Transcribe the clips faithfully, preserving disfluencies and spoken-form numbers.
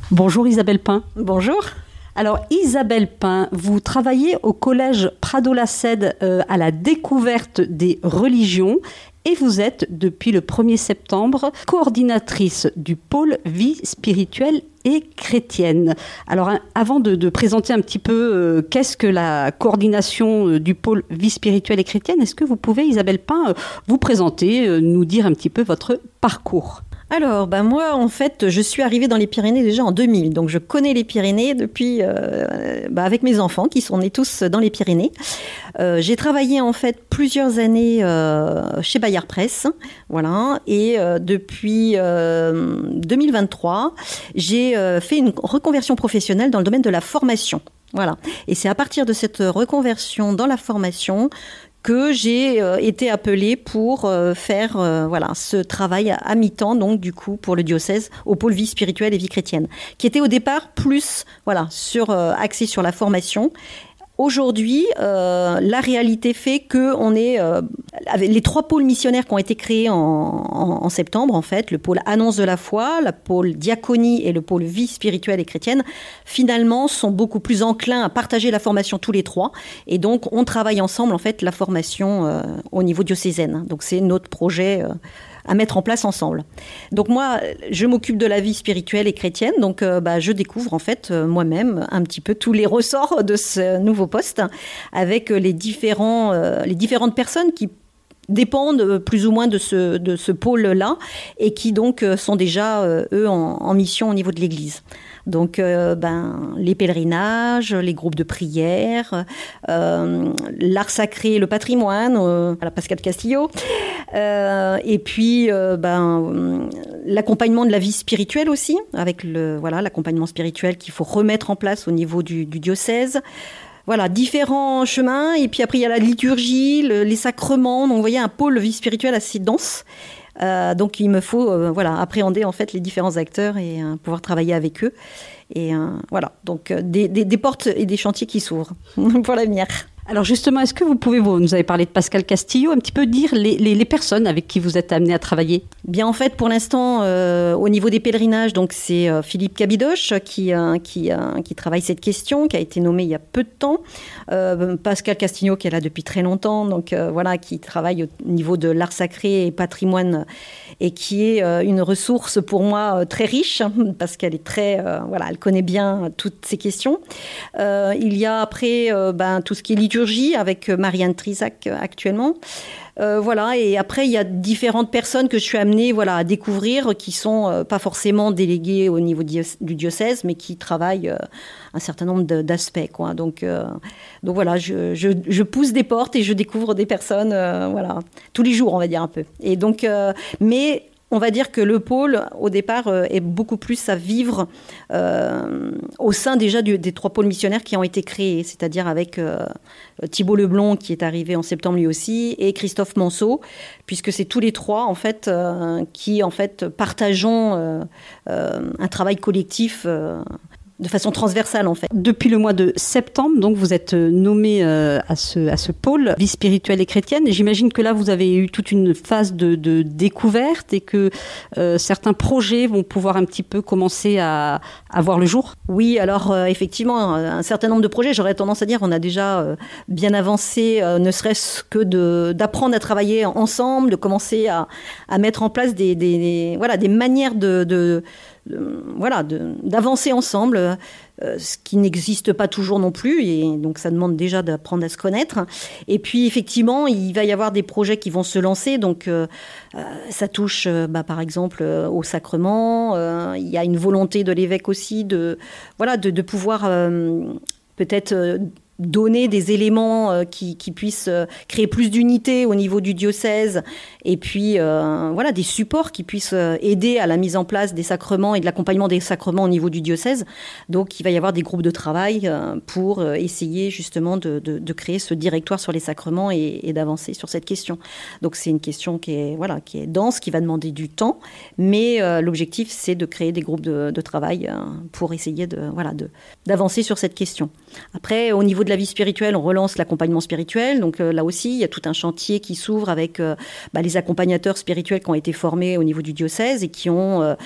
Bonjour Isabelle Pin. Bonjour. Alors Isabelle Pin, vous travaillez au collège Prado-Lacède euh, à la découverte des religions et vous êtes depuis le premier septembre coordinatrice du pôle vie spirituelle et chrétienne. Alors hein, avant de, de présenter un petit peu euh, qu'est-ce que la coordination euh, du pôle vie spirituelle et chrétienne, est-ce que vous pouvez Isabelle Pin euh, vous présenter, euh, nous dire un petit peu votre parcours ? Alors, ben moi, en fait, je suis arrivée dans les Pyrénées déjà en deux mille. Donc, je connais les Pyrénées depuis, euh, ben avec mes enfants qui sont nés tous dans les Pyrénées. Euh, j'ai travaillé, en fait, plusieurs années euh, chez Bayard Presse. Voilà. Et euh, depuis euh, deux mille vingt-trois, j'ai euh, fait une reconversion professionnelle dans le domaine de la formation. Voilà. Et c'est à partir de cette reconversion dans la formation que j'ai euh, été appelée pour euh, faire euh, voilà, ce travail à, à mi-temps, donc du coup pour le diocèse, au pôle vie spirituelle et vie chrétienne, qui était au départ plus voilà, sur, euh, axé sur la formation. Aujourd'hui, euh, la réalité fait qu'on est euh, avec les trois pôles missionnaires qui ont été créés en, en, en septembre, en fait, le pôle annonce de la foi, le pôle diaconie et le pôle vie spirituelle et chrétienne, finalement sont beaucoup plus enclins à partager la formation tous les trois. Et donc, on travaille ensemble, en fait, la formation euh, au niveau diocésaine. Donc, c'est notre projet euh, à mettre en place ensemble. Donc moi, je m'occupe de la vie spirituelle et chrétienne, donc euh, bah, je découvre en fait euh, moi-même un petit peu tous les ressorts de ce nouveau poste avec les, différents, euh, les différentes personnes qui dépendent plus ou moins de ce, de ce pôle-là et qui donc sont déjà, euh, eux, en, en mission au niveau de l'Église. Donc, euh, ben, les pèlerinages, les groupes de prière, euh, l'art sacré et le patrimoine, euh, à la Pascal Castillo, euh, et puis euh, ben, l'accompagnement de la vie spirituelle aussi, avec le, voilà, l'accompagnement spirituel qu'il faut remettre en place au niveau du, du diocèse. Voilà, différents chemins. Et puis après, il y a la liturgie, le, les sacrements. Donc, vous voyez, un pôle vie spirituelle assez dense. Euh, donc, il me faut euh, voilà, appréhender en fait les différents acteurs et euh, pouvoir travailler avec eux. Et euh, voilà, donc euh, des, des, des portes et des chantiers qui s'ouvrent pour l'avenir. Alors justement, est-ce que vous pouvez, vous nous avez parlé de Pascal Castillo, un petit peu dire les, les, les personnes avec qui vous êtes amené à travailler ? Bien, en fait, pour l'instant, euh, au niveau des pèlerinages, donc c'est euh, Philippe Cabidoche qui, euh, qui, euh, qui travaille cette question, qui a été nommé il y a peu de temps. Euh, Pascal Castillo qui est là depuis très longtemps, donc euh, voilà, qui travaille au niveau de l'art sacré et patrimoine et qui est euh, une ressource pour moi euh, très riche parce qu'elle est très, euh, voilà, elle connaît bien toutes ces questions. Euh, il y a après euh, ben, tout ce qui est liturgie avec Marianne Trisac actuellement. Euh, voilà, et après, il y a différentes personnes que je suis amenée voilà, à découvrir qui sont euh, pas forcément déléguées au niveau du diocèse, mais qui travaillent euh, un certain nombre de, d'aspects. Quoi. Donc, euh, donc voilà, je, je, je pousse des portes et je découvre des personnes euh, voilà, tous les jours, on va dire un peu. Et donc, euh, mais on va dire que le pôle, au départ, euh, est beaucoup plus à vivre euh, au sein déjà du, des trois pôles missionnaires qui ont été créés, c'est-à-dire avec euh, Thibault Leblond qui est arrivé en septembre lui aussi et Christophe Manceau, puisque c'est tous les trois en fait euh, qui en fait partageons euh, euh, un travail collectif. Euh, de façon transversale, en fait. Depuis le mois de septembre, donc, vous êtes nommé euh, à, ce, à ce pôle vie spirituelle et chrétienne. J'imagine que là, vous avez eu toute une phase de, de découverte et que euh, certains projets vont pouvoir un petit peu commencer à, à voir le jour. Oui, alors euh, effectivement, un certain nombre de projets, j'aurais tendance à dire, on a déjà euh, bien avancé, euh, ne serait-ce que de, d'apprendre à travailler ensemble, de commencer à, à mettre en place des, des, des, voilà, des manières de... de De, voilà, de, d'avancer ensemble, euh, ce qui n'existe pas toujours non plus, et donc ça demande déjà d'apprendre à se connaître. Et puis effectivement, il va y avoir des projets qui vont se lancer, donc euh, euh, ça touche euh, bah, par exemple euh, au sacrement, euh, il y a une volonté de l'évêque aussi de, voilà, de, de pouvoir euh, peut-être... Euh, donner des éléments euh, qui, qui puissent euh, créer plus d'unité au niveau du diocèse et puis euh, voilà, des supports qui puissent euh, aider à la mise en place des sacrements et de l'accompagnement des sacrements au niveau du diocèse. Donc il va y avoir des groupes de travail euh, pour euh, essayer justement de, de, de créer ce directoire sur les sacrements et, et d'avancer sur cette question. Donc c'est une question qui est, voilà, qui est dense, qui va demander du temps, mais euh, l'objectif c'est de créer des groupes de, de travail euh, pour essayer de, voilà, de, d'avancer sur cette question. Après, au niveau de la vie spirituelle, on relance l'accompagnement spirituel. Donc euh, là aussi, il y a tout un chantier qui s'ouvre avec euh, bah, les accompagnateurs spirituels qui ont été formés au niveau du diocèse et qui ont... Euh,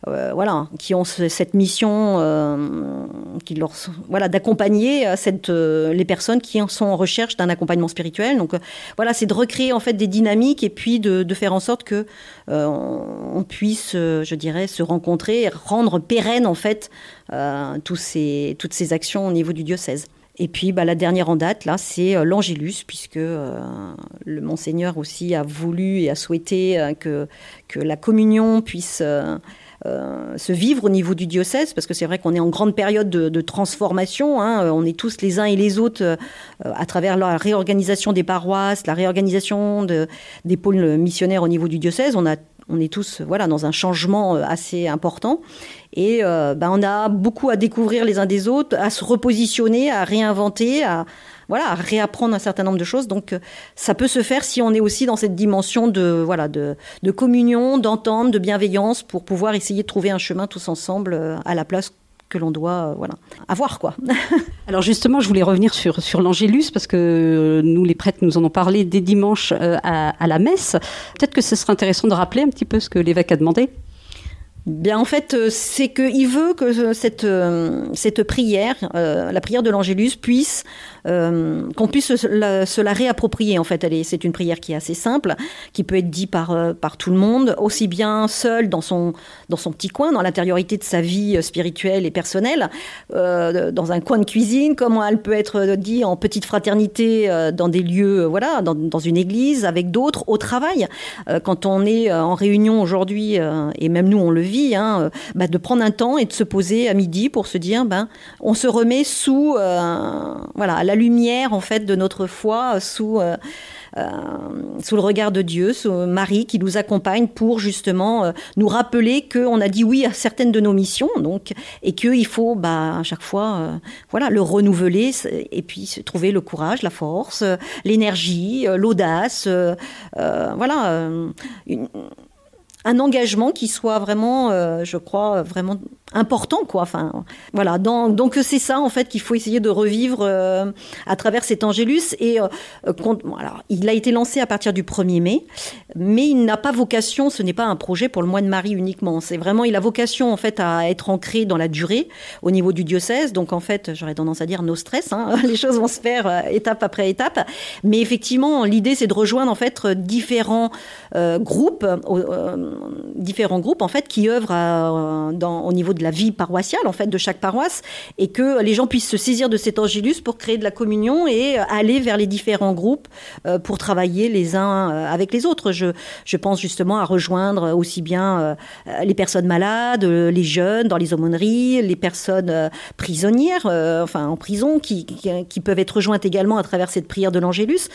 euh, voilà, qui ont ce, cette mission, euh, qui leur, voilà, d'accompagner cette, euh, les personnes qui sont en recherche d'un accompagnement spirituel. Donc euh, voilà, c'est de recréer en fait des dynamiques et puis de, de faire en sorte que euh, on, on puisse, euh, je dirais, se rencontrer et rendre pérenne en fait euh, tous ces, toutes ces actions au niveau du diocèse. Et puis, bah, la dernière en date, là, c'est euh, l'Angélus, puisque euh, le Monseigneur aussi a voulu et a souhaité euh, que, que la communion puisse euh, euh, se vivre au niveau du diocèse, parce que c'est vrai qu'on est en grande période de, de transformation. Hein, on est tous les uns et les autres euh, à travers la réorganisation des paroisses, la réorganisation de, des pôles missionnaires au niveau du diocèse. On a On est tous voilà, dans un changement assez important. Et euh, ben, on a beaucoup à découvrir les uns des autres, à se repositionner, à réinventer, à, voilà, à réapprendre un certain nombre de choses. Donc, ça peut se faire si on est aussi dans cette dimension de, voilà, de, de communion, d'entente, de bienveillance, pour pouvoir essayer de trouver un chemin tous ensemble à la place que l'on doit euh, voilà, avoir, quoi. Alors justement, je voulais revenir sur, sur l'Angélus, parce que nous, les prêtres, nous en ont parlé dès dimanche euh, à, à la messe. Peut-être que ce serait intéressant de rappeler un petit peu ce que l'évêque a demandé. Bien, en fait, c'est qu'il veut que cette, cette prière, euh, la prière de l'Angélus, puisse, euh, qu'on puisse se la, se la réapproprier. En fait, elle est, c'est une prière qui est assez simple, qui peut être dite par, euh, par tout le monde, aussi bien seul dans son, dans son petit coin, dans l'intériorité de sa vie spirituelle et personnelle, euh, dans un coin de cuisine, comme elle peut être dite en petite fraternité euh, dans des lieux, euh, voilà, dans, dans une église, avec d'autres, au travail. Euh, quand on est en réunion aujourd'hui, euh, et même nous, on le vit, Hein, bah, de prendre un temps et de se poser à midi pour se dire, ben, on se remet sous, euh, voilà, la lumière en fait de notre foi, sous, euh, euh, sous le regard de Dieu, sous Marie qui nous accompagne pour justement euh, nous rappeler qu'on a dit oui à certaines de nos missions, donc, et qu'il faut, bah, à chaque fois, euh, voilà, le renouveler et puis trouver le courage, la force, euh, l'énergie, euh, l'audace, euh, euh, voilà, euh, une un engagement qui soit vraiment, euh, je crois, vraiment important, quoi. Enfin, voilà. Dans, donc c'est ça en fait qu'il faut essayer de revivre euh, à travers cet Angélus. Et euh, alors, il a été lancé à partir du premier mai, mais il n'a pas vocation. Ce n'est pas un projet pour le mois de Marie uniquement. C'est vraiment, il a vocation en fait à être ancré dans la durée au niveau du diocèse. Donc en fait, j'aurais tendance à dire no stress. Hein, les choses vont se faire euh, étape après étape. Mais effectivement, l'idée c'est de rejoindre en fait différents euh, groupes. Euh, différents groupes en fait qui œuvrent à, dans, au niveau de la vie paroissiale en fait de chaque paroisse, et que les gens puissent se saisir de cet Angélus pour créer de la communion et aller vers les différents groupes euh, pour travailler les uns avec les autres. Je, je pense justement à rejoindre aussi bien euh, les personnes malades, les jeunes dans les aumôneries, les personnes euh, prisonnières, euh, enfin en prison, qui, qui, qui peuvent être rejointes également à travers cette prière de l'Angélus.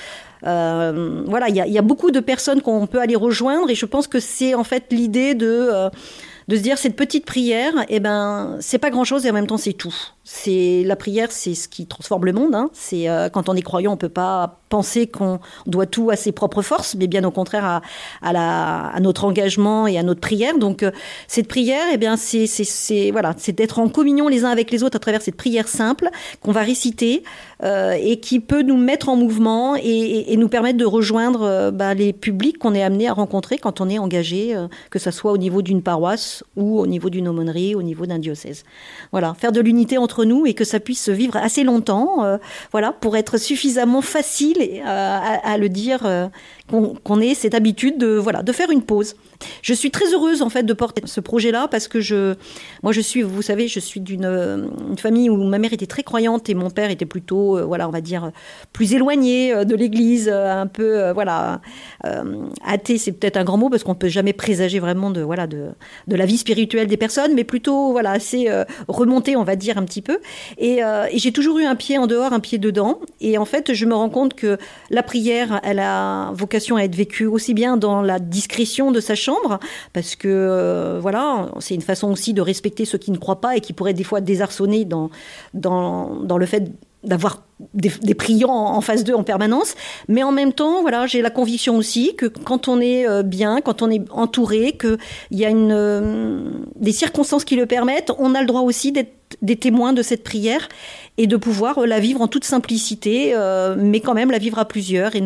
Euh, voilà, il y a, y a beaucoup de personnes qu'on peut aller rejoindre, et je pense que c'est en fait l'idée de, euh, de se dire cette petite prière, eh ben, c'est pas grand-chose et en même temps c'est tout. C'est, la prière, c'est ce qui transforme le monde. Hein. C'est, euh, quand on est croyant, on peut pas penser qu'on doit tout à ses propres forces, mais bien au contraire à, à, la, à notre engagement et à notre prière. Donc euh, cette prière, eh bien, c'est, c'est, c'est, voilà, c'est d'être en communion les uns avec les autres à travers cette prière simple qu'on va réciter euh, et qui peut nous mettre en mouvement et, et, et nous permettre de rejoindre euh, bah, les publics qu'on est amené à rencontrer quand on est engagé, euh, que ce soit au niveau d'une paroisse ou au niveau d'une aumônerie, au niveau d'un diocèse. Voilà, faire de l'unité entre nous et que ça puisse se vivre assez longtemps, euh, voilà, pour être suffisamment facile euh, à, à le dire, euh, qu'on, qu'on ait cette habitude de, voilà, de faire une pause. Je suis très heureuse en fait de porter ce projet-là parce que je, moi je suis, vous savez, je suis d'une une famille où ma mère était très croyante et mon père était plutôt, euh, voilà, on va dire plus éloigné euh, de l'Église, euh, un peu, euh, voilà, euh, athée, c'est peut-être un grand mot parce qu'on ne peut jamais présager vraiment de, voilà, de, de la vie spirituelle des personnes, mais plutôt, voilà, assez euh, remonté, on va dire un petit peu. Et, euh, et j'ai toujours eu un pied en dehors, un pied dedans. Et en fait, je me rends compte que la prière, elle a vocation à être vécue aussi bien dans la discrétion de sa chambre, parce que euh, voilà, c'est une façon aussi de respecter ceux qui ne croient pas et qui pourraient des fois désarçonner dans, dans, dans le fait d'avoir des, des priants en face d'eux en permanence. Mais en même temps, voilà, j'ai la conviction aussi que quand on est bien, quand on est entouré, qu'il y a une, euh, des circonstances qui le permettent, on a le droit aussi d'être des témoins de cette prière et de pouvoir la vivre en toute simplicité, euh, mais quand même la vivre à plusieurs et ne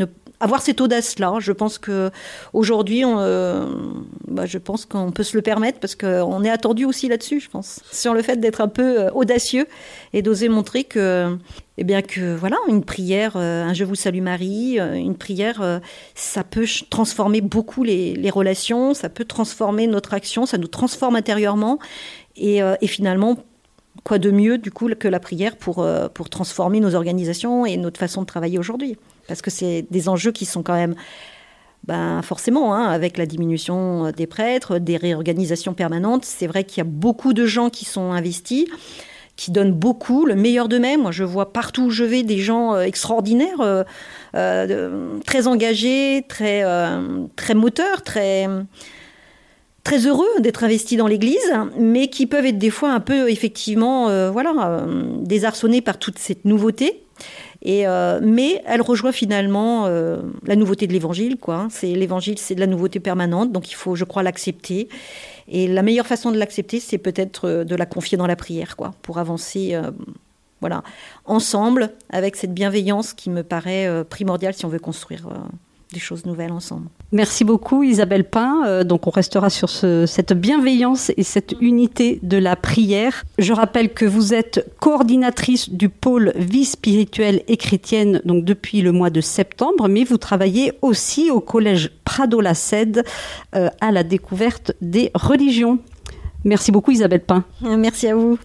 avoir cette audace-là. Je pense que aujourd'hui, on, euh, bah, je pense qu'on peut se le permettre parce qu'on est attendu aussi là-dessus, je pense, sur le fait d'être un peu euh, audacieux et d'oser montrer que, eh bien que voilà, une prière, euh, un Je vous salue Marie, euh, une prière, euh, ça peut transformer beaucoup les, les relations, ça peut transformer notre action, ça nous transforme intérieurement et, euh, et finalement. Quoi de mieux, du coup, que la prière pour, euh, pour transformer nos organisations et notre façon de travailler aujourd'hui. Parce que c'est des enjeux qui sont quand même, ben, forcément, hein, avec la diminution des prêtres, des réorganisations permanentes. C'est vrai qu'il y a beaucoup de gens qui sont investis, qui donnent beaucoup, le meilleur d'eux-mêmes. Moi, je vois partout où je vais des gens euh, extraordinaires, euh, euh, très engagés, très, euh, très moteurs, très... très heureux d'être investis dans l'Église, mais qui peuvent être des fois un peu, effectivement, euh, voilà, euh, désarçonnés par toute cette nouveauté. Et, euh, mais elle rejoint finalement euh, la nouveauté de l'Évangile, quoi. C'est, l'Évangile, c'est de la nouveauté permanente, donc il faut, je crois, l'accepter. Et la meilleure façon de l'accepter, c'est peut-être de la confier dans la prière, quoi, pour avancer, euh, voilà, ensemble, avec cette bienveillance qui me paraît euh, primordiale si on veut construire euh, des choses nouvelles ensemble. Merci beaucoup Isabelle Pin. Euh, donc on restera sur ce, cette bienveillance et cette unité de la prière. Je rappelle que vous êtes coordinatrice du pôle vie spirituelle et chrétienne donc depuis le mois de septembre, mais vous travaillez aussi au collège Prado-la-Cède euh, à la découverte des religions. Merci beaucoup Isabelle Pin. Merci à vous.